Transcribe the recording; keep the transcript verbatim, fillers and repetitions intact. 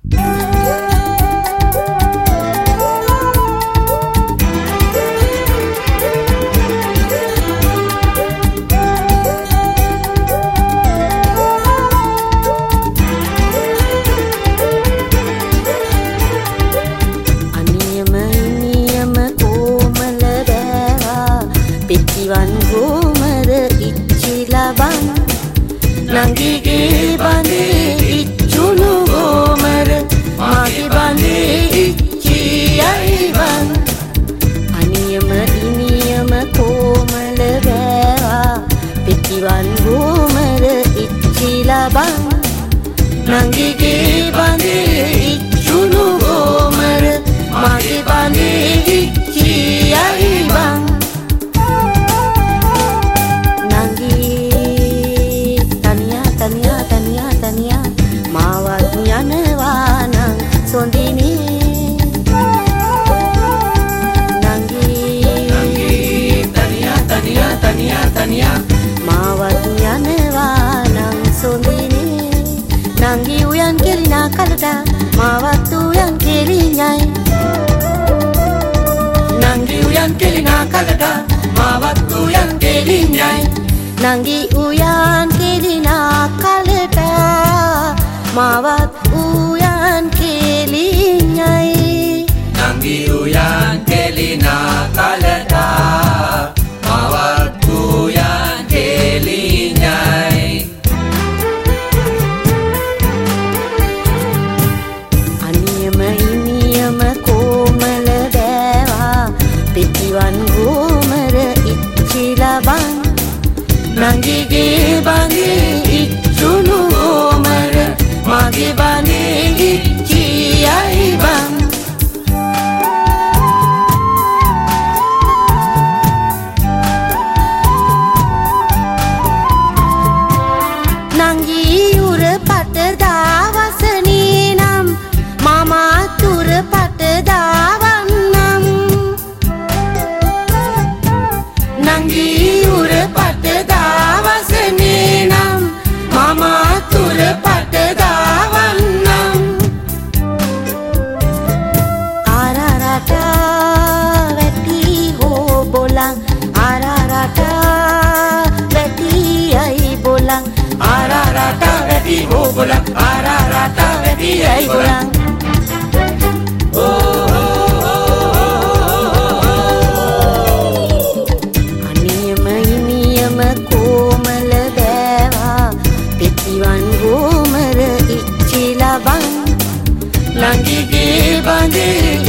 පිටිවන් ගෝමර ඉච්චිලබන් නංගිගේ බඳේ ඉච්චුණු ගෝමර මාගේ බඳේ ඉච්චියයිවන් අනියම ඉනියම කෝමල බෑවා පිටිවන් ගෝමර ඉච්චිලබන් නංගිගේ බඳේ ඉච්චුණු ගෝමර මාගේ බඳේ ඉච්චියයිවන් Sondini Nangi Nangi Tania Tania Tania Tania Mawat yanewa nang sondini Nangi uyan kelina kalada Mawat uyan kelinyai Nangi uyan kelina kalada Mawat uyan kelinyai Nangi uyan kelina kalada Mawat uyan kelinyai Nangi uyan kelina kalada Mawat uyan kelinyai Aniyama iniyama komala bෑවා පිටිවන් ගෝමර ඉච්චිලබන් නංගිගේ බඳේ ඉච්චුණු ගෝමර මාගේ බඳේ ඉච්චියයිවන් නංගි උර පට දාවසනේ නම් මම තුර පට දාවන්නම් නංගි උර පට දාවසනේ නම් මම තුර පට දාවන්නම් ආරාරට වැටි හෝ බොලන් ආරාරට වැටි අයි බොලන් ආරාරට වැටි හෝ බොලන් ආරාරට වැටි අයි බොලන් අනියම ඉනියම කෝමල බෑවා පිටිවන් ගෝමර ඉච්චිලබන් නංගිගේ බඳේ